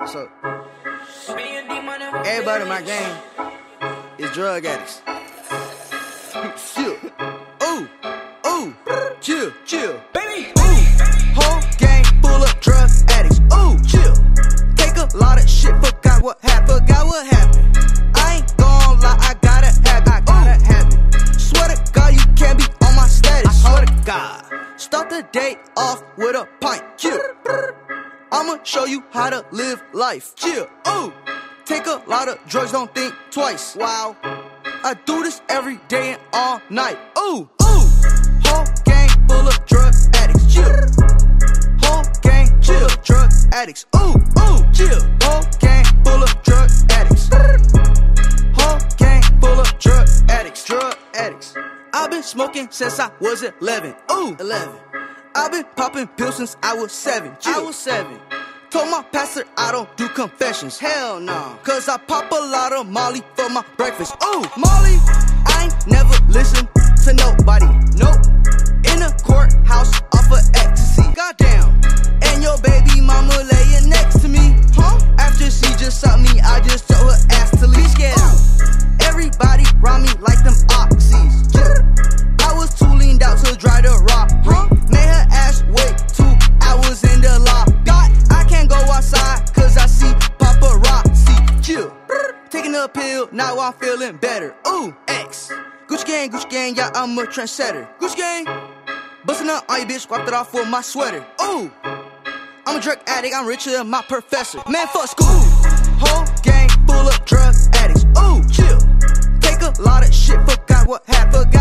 So, everybody in my gang is drug addicts. Chill. Ooh, ooh, chill, baby. Ooh, whole gang full of drug addicts. Ooh, chill. Take a lot of shit, forgot what happened. I ain't gon' lie, I gotta have it. Swear to God, you can't be on my status. I swear to God. Start the day off with a pint. Chill. I'ma show you how to live life. Chill. Ooh. Take a lot of drugs, don't think twice. Wow. I do this every day and all night. Ooh, ooh. Whole gang full of drug addicts. Chill. Whole gang chill. Drug addicts. Ooh, ooh. Chill. Whole gang full of drug addicts. Whole gang full of drug addicts. Drug addicts. I've been smoking since I was 11. Ooh, 11. I've been popping pills since I was 7. Chill. I was 7. Told my pastor I don't do confessions. Hell no. Cause I pop a lot of Molly for my breakfast. Ooh, Molly. I ain't never listen to nobody. Nope. In the courthouse off of ecstasy. Goddamn. And your baby mama laying next to me. Huh? After she just saw me, I just told her ass to leave. Scared out. Everybody round me like them oxys. I was too leaned out to dry the rock. Huh? Made her ass wait 2 hours in the lobby. I can't go outside cause I see paparazzi. Chill. Taking a pill, now I'm feeling better. Ooh, X. Gucci gang, yeah, I'm a trendsetter. Gucci gang. Bustin' up on your bitch, wiped it off with my sweater. Ooh. I'm a drug addict, I'm richer than my professor. Man, fuck school. Whole gang full of drug addicts. Ooh, chill. Take a lot of shit, forgot what happened.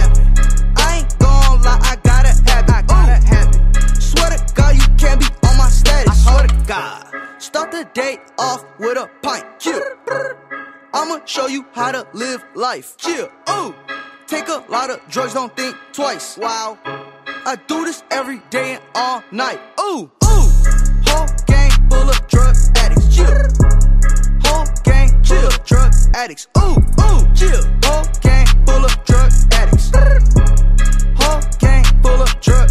I ain't gon' lie, I gotta have it. Swear to God, you can't be on my status. I swear to God. Start the day off with a pint. Chill. I'ma show you how to live life. Chill. Ooh. Take a lot of drugs, don't think twice. Wow. I do this every day and all night. Ooh, ooh. Whole gang full of drug addicts. Chill. Whole gang chill. Drug addicts. Ooh, ooh. Chill. Whole gang full of drug addicts. Whole gang full of drug